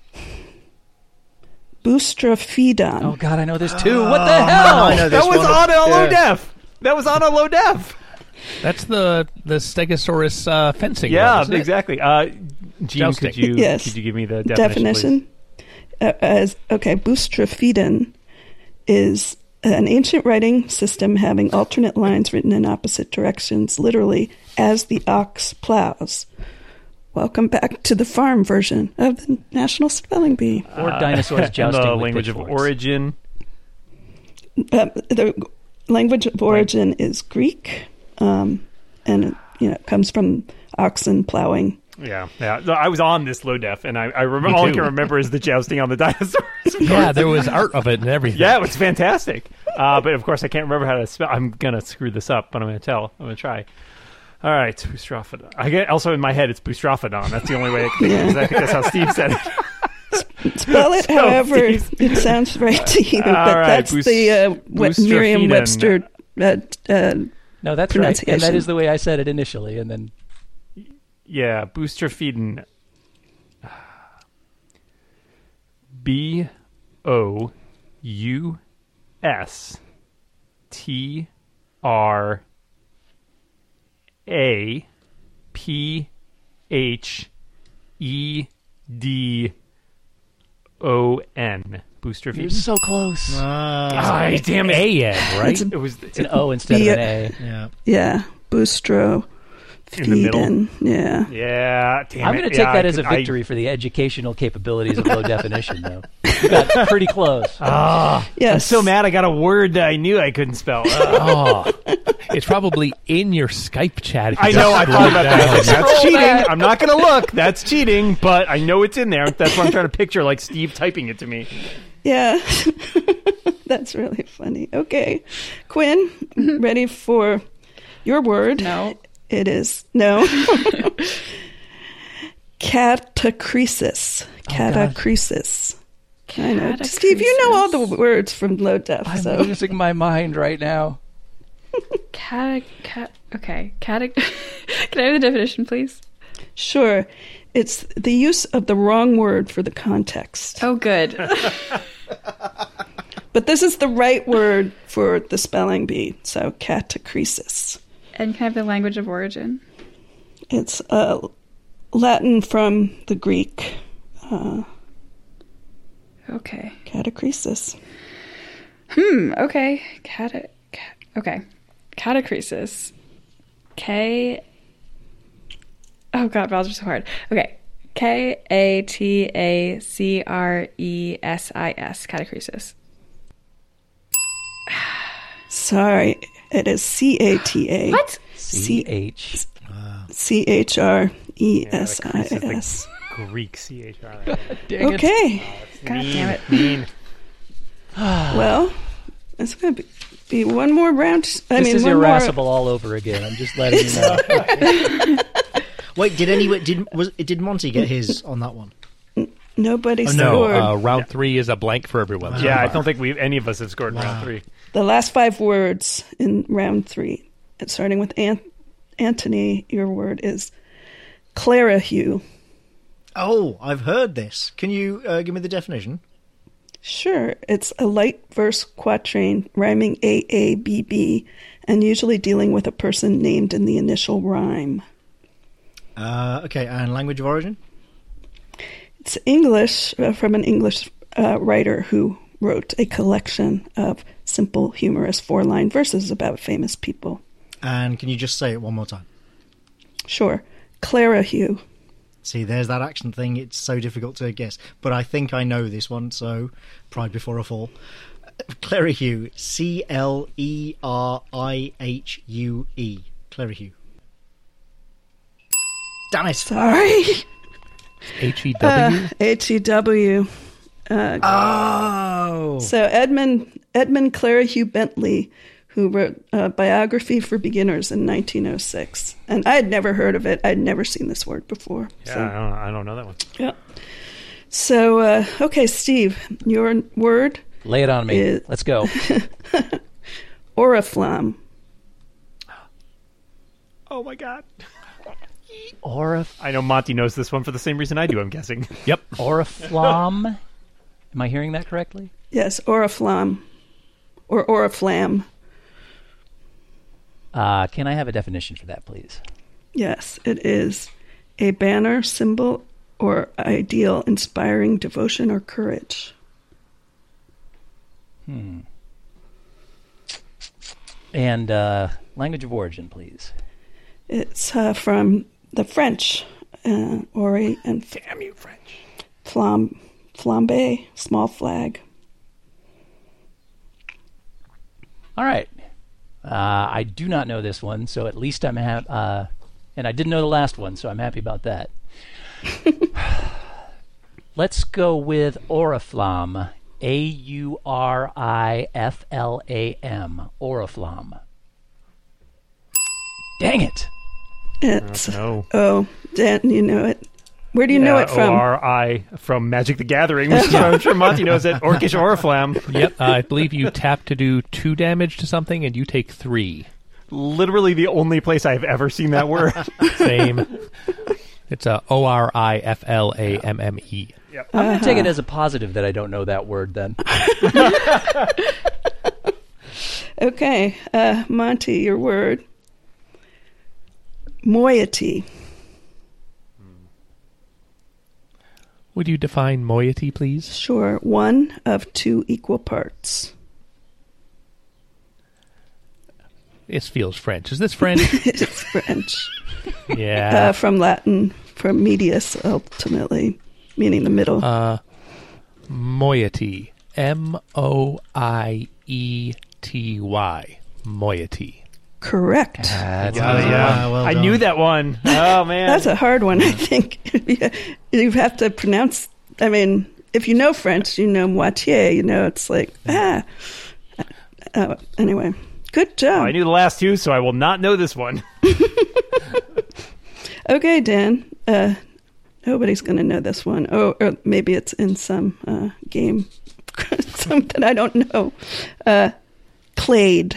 Boustrophodon. Oh, God, I know this too. What the hell? I know this That was one. on a low Yeah. def. That was on a low def. That's the the Stegosaurus uh, fencing. Yeah, one, isn't it? exactly. Uh, Gene, Jousting. could you Yes. could you give me the definition? Definition. Uh, as okay, Boustrophodon is an ancient writing system having alternate lines written in opposite directions, literally as the ox plows. Welcome back to the farm version of the National Spelling Bee. Or dinosaurs And jousting the with language of pitchforks. origin. Um, the language of origin is Greek, um, and it, you know, it comes from oxen plowing. Yeah, yeah. No, I was on this low def, and I, I remember all I too. can remember is the jousting on the dinosaurs. Of Yeah, course. there was art of it and everything. Yeah, it was fantastic. Uh, but of course, I can't remember how to spell. I'm gonna screw this up, but I'm gonna tell. I'm gonna try. All right, Boustrophodon. I get also in my head it's Boustrophodon. That's the only way I can think of it, 'cause I think that's how Steve said it. Spell it So, however Steve- it sounds right to you, All but right, that's Boust- the uh, what Boustrophodon. Merriam-Webster. Uh, uh, No, that's right. And that Pronunciation. is the way I said it initially. And then Yeah, Boustrophodon. B O U S T R A P H E D O N. Booster You're feed. so close. Ah, Ah, damn it. A N, right? It was It's an O instead of an A. yeah. Yeah, Boostro. In the middle. Feeden. Yeah. Yeah, damn I'm it. going to take Yeah, that I as a could- I- victory for the educational capabilities of low definition, though. You got pretty close. Ah, Yes. I'm so mad I got a word that I knew I couldn't spell. Ah. Oh, it's probably in your Skype chat. if you I just know, I scroll thought about that. I was like, down. that's cheating. I'm not going to look. That's cheating, but I know it's in there. That's what I'm trying to picture, like Steve typing it to me. Yeah. That's really funny. Okay. Quinn, ready for your word? No. It is no. Catacresis. Catacresis. I know. Steve, you know all the words from Low Def. I'm So losing my mind right now. Cat, cat, okay. Cat, can I have the definition, please? sure, it's the use of the wrong word for the context. Oh, good. But this is the right word for the spelling bee. So catacresis. And can I have the language of origin? It's uh, Latin from the Greek. Uh, Okay. catacresis. Hmm. Okay. Cata. Cat, okay. Catacresis. K. Oh God, vowels are so hard. Okay. K A T A C R E S I S. Catacresis. Sorry, it is C A T A. What? C H. C H R E Yeah, S the I crease is the S. Greek C H R. Dang it. Okay, God damn it. Mean. well, it's going to be, be one more round. I This mean, is one irascible all over again. I'm just letting you know. Wait, did anyone did was did Monty get his on that one? more. Nobody Oh, no, scored. uh, round three is a blank for everyone. so Yeah, I far. don't think we any of us have scored in Wow. round three. The last five words in round three, and starting with An- Anthony, your word is clarihue. Oh, I've heard this. Can you uh, give me the definition? Sure, it's a light verse quatrain rhyming A A B B, and usually dealing with a person named in the initial rhyme. Uh, okay, and language of origin? It's English uh, from an English uh, writer who wrote a collection of simple, humorous four-line verses about famous people. And can you just say it one more time? Sure, clarihue. See, there's that action thing. It's so difficult to guess. But I think I know this one, so pride before a fall. Clarihue. C L E R I H U E. Clarihue. Damn it. Sorry. H E W? Uh, H E W. Uh, Oh. So Edmund Edmund Clarihue Bentley, who wrote a biography for beginners in nineteen oh six, and I had never heard of it. I'd never seen this word before. Yeah, So, I, don't, I don't know that one. yeah. So uh, okay, Steve, your word Lay it on me. It- Let's go. oriflamme. Oh my god. Orif- I know Monty knows this one for the same reason I do, I'm guessing. Yep. Oriflamme. Am I hearing that correctly? Yes, oriflamme or oriflamme. Uh, can I have a definition for that, please? Yes, it is a banner, symbol, or ideal inspiring devotion or courage. Hmm. And uh, language of origin, please. It's uh, from the French, uh, ori and f- Damn you, French. flam, flambe, small flag. All right. Uh, I do not know this one, so at least I'm happy. Uh, and I didn't know the last one, so I'm happy about that. Let's go with oriflamme. A U R I F L A M. Oriflamme. Dang it. It's No. oh, Dan, you know it. Where do you know it from? O R I from Magic the Gathering, which I'm sure Monty knows it. Orcish Oriflamme. Yep. Uh, I believe you tap to do two damage to something, and you take three. Literally the only place I've ever seen that word. Same. It's a O R I F L A M M E. I'm going to take it as a positive that I don't know that word then. Okay, uh, Monty, your word. Moiety. would you define moiety, please? Sure. One of two equal parts. This feels French. Is this French? It's French. Yeah. Uh, from Latin, from medius, ultimately, meaning the middle. Uh, moiety. M O I E T Y. Moiety. Correct. That's Oh, easy. yeah. Wow, well I done. knew that one. Oh, man. That's a hard one, I think. You have to pronounce, I mean, if you know French, you know moitié, you know, it's like, ah. Uh, anyway, good job. I knew the last two, so I will not know this one. Okay, Dan. Uh, nobody's going to know this one. Oh, or maybe it's in some uh, game, something I don't know. Uh, clade.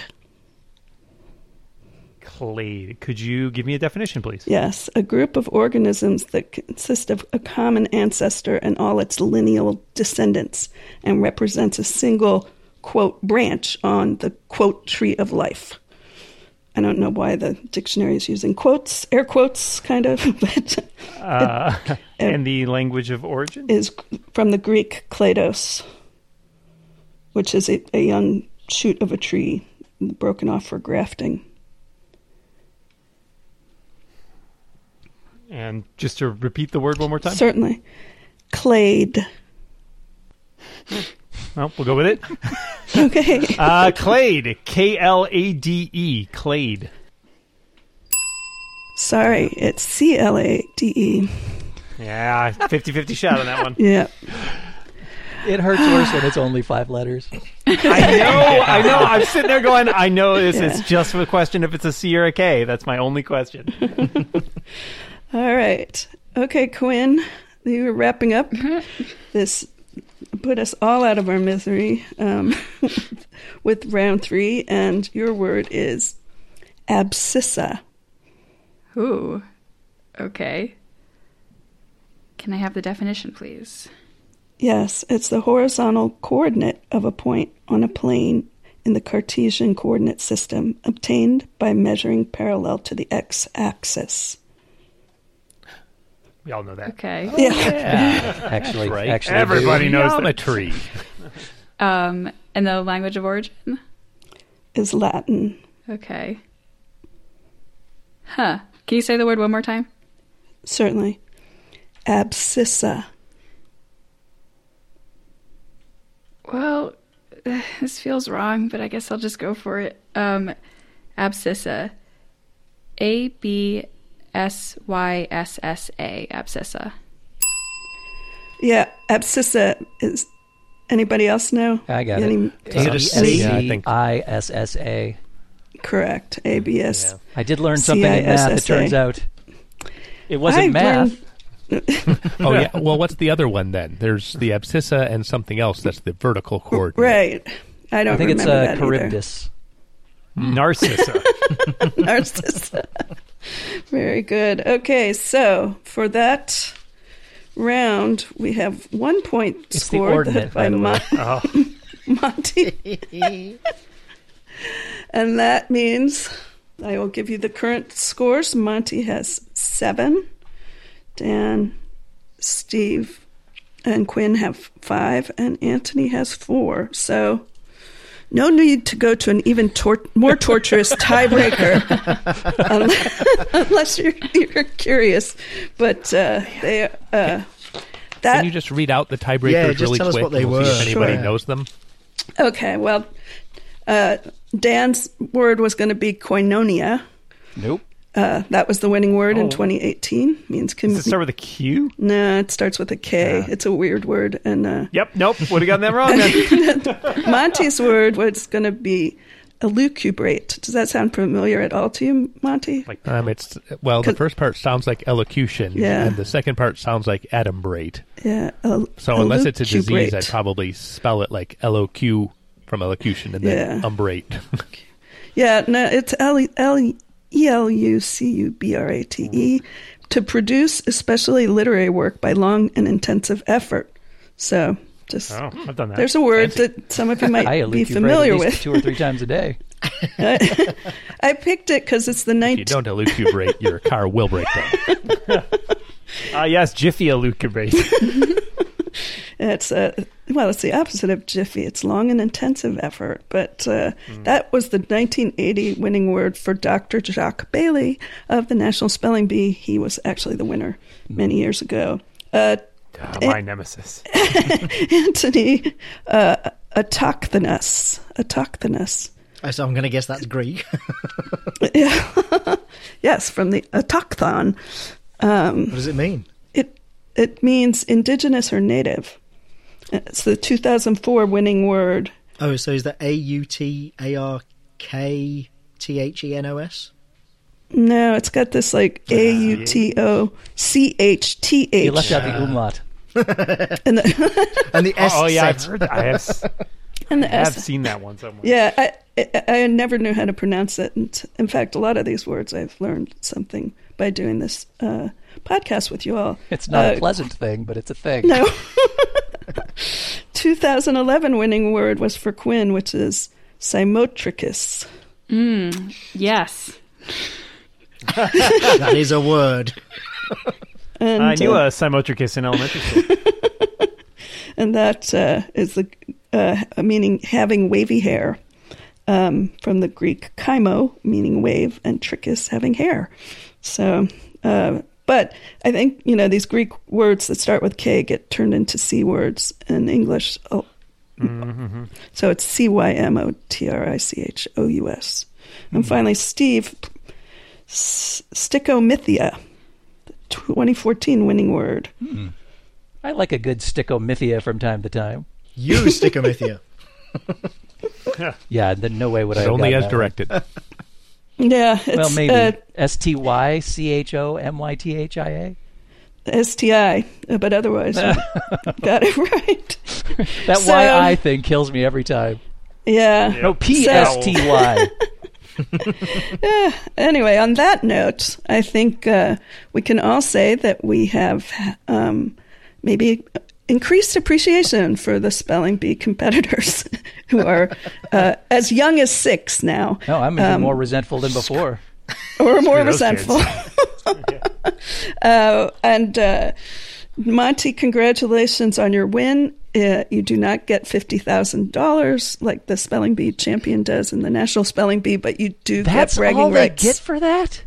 Clade. Could you give me a definition, please? Yes, a group of organisms that consist of a common ancestor and all its lineal descendants, and represents a single, quote, branch on the, quote, tree of life. I don't know why the dictionary is using quotes, air quotes, kind of, but Uh, it and the language of origin? is from the Greek klados, which is a, a young shoot of a tree broken off for grafting. And just to repeat the word one more time? Certainly. Clade. Well, we'll go with it. Okay. Uh, Clade. K L A D E. Clade. Sorry, it's C L A D E. Yeah, fifty-fifty shot on that one. Yeah. It hurts worse when it's only five letters. I know, I know. I'm sitting there going, I know this Yeah. is just a question if it's a C or a K. That's my only question. All right. Okay, Quinn, you were wrapping up. This put us all out of our misery um, with round three, and your word is abscissa. Ooh. Okay. Can I have the definition, please? Yes, it's the horizontal coordinate of a point on a plane in the Cartesian coordinate system obtained by measuring parallel to the x-axis. We all know that. Okay. Yeah. Actually, right. actually, Everybody knows that. Geometry. Um, and the language of origin? Is Latin. Okay. Huh. Can you say the word one more time? Certainly. Abscissa. Well, this feels wrong, but I guess I'll just go for it. Um, abscissa. A B S Y S S A. Abscissa. Yeah, abscissa is. Anybody else know? I got Any, it. Is it a C? Yeah, I think- I S S A. Correct. A B S. Yeah. I did learn something in math. It C I S S A. turns out it wasn't I math. learned- Oh, yeah. Well, what's the other one then? There's the abscissa and something else. That's the vertical coordinate. Right. I don't I think it's remember uh, that Charybdis. Narcissa. either. Narcissa. Very good. Okay, so for that round, we have one point It's the scored ordinate, by by the way. Mon- Oh, Monty. And that means I will give you the current scores. Monty has seven. Dan, Steve, and Quinn have five. And Anthony has four. So no need to go to an even tor- more torturous tiebreaker unless, unless you're, you're curious. But uh, they uh, that Can you just read out the tiebreakers Yeah, just really tell us quick? what they and we'll see were. if anybody Sure. knows them. okay? Well, uh, Dan's word was going to be koinonia. Nope. Uh, that was the winning word in Oh. twenty eighteen. Means com- does it start with a Q? no, it starts with a K. Yeah. It's a weird word. And uh, Yep, nope. Would have gotten that wrong then. Monty's word was going to be elucubrate. Does that sound familiar at all to you, Monty? Like, Um, it's well, the 'Cause- first part sounds like elocution, Yeah. and the second part sounds like adumbrate. Yeah. El- So unless it's a disease, elucubrate. I'd probably spell it like L O Q from elocution and then Yeah. umbrate. Yeah, no, it's L L E L U C U B R A T E, to produce especially literary work by long and intensive effort. So just oh, I've done that. there's a word that some of you might I be elucubrate familiar at least with. two or three times a day. I picked it because it's the If you nineteenth. don't elucubrate, your car will break down. Uh, yes, Jiffy elucubrate. It's a well, it's the opposite of jiffy. It's long and intensive effort. But uh, mm. that was the nineteen eighty winning word for Doctor Jacques Bailey of the National Spelling Bee. He was actually the winner many years ago. Uh, uh, my An- nemesis, Anthony uh, Autochthonous. Autochthonous. So I'm going to guess that's Greek. Yeah. Yes, from the autochthon. Um, what does it mean? It it means indigenous or native. It's the two thousand four winning word. Oh, so is that A U T A R K T H E N O S? No, it's got this like A U T O C H T H. You left out the umlaut. and the, and the S. Oh, yeah, I've set. heard that. I have, and the I have S. seen that one somewhere. Yeah, I, I I never knew how to pronounce it. And in fact, a lot of these words I've learned something by doing this uh, podcast with you all. It's not uh, a pleasant thing, but it's a thing. No. two thousand eleven winning word was for Quinn, which is Cymotricus. Mm, yes. That is a word. And, I knew uh, a Cymotricus in elementary school. And that uh, is the uh, meaning having wavy hair, um, from the Greek chymo, meaning wave, and tricus, having hair. So, uh, but I think, you know, these Greek words that start with K get turned into C words in English. Oh, mm-hmm. So it's C Y M O T R I C H O U S. Mm-hmm. And finally, Steve, S- Stickomythia, the twenty fourteen winning word. Hmm. I like a good stickomythia from time to time. You Stickomythia. Yeah, then no way would I But have only gotten as that directed. Yeah. It's, Well, maybe. Uh, S T Y C H O M Y T H I A? S T I, but otherwise, you got it right. That So- Y I thing kills me every time. Yeah. No, P S T Y. Yeah. Anyway, on that note, I think uh, we can all say that we have um, maybe increased appreciation for the spelling bee competitors who are uh, as young as six now. No, I'm even Um, more resentful than before. Or more Screw those resentful. uh, and uh, Monty, congratulations on your win. Uh, you do not get fifty thousand dollars like the spelling bee champion does in the National Spelling Bee, but you do That's get bragging all they rights. get for that?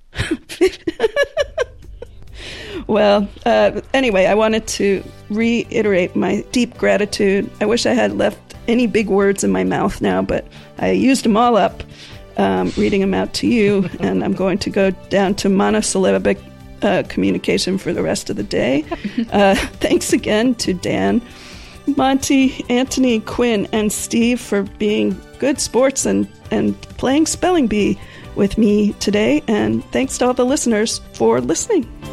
Well, uh, anyway, I wanted to reiterate my deep gratitude. I wish I had left any big words in my mouth now, but I used them all up um, reading them out to you, and I'm going to go down to monosyllabic uh, communication for the rest of the day. Uh, thanks again to Dan, Monty, Anthony, Quinn, and Steve for being good sports and, and playing Spelling Bee with me today, and thanks to all the listeners for listening.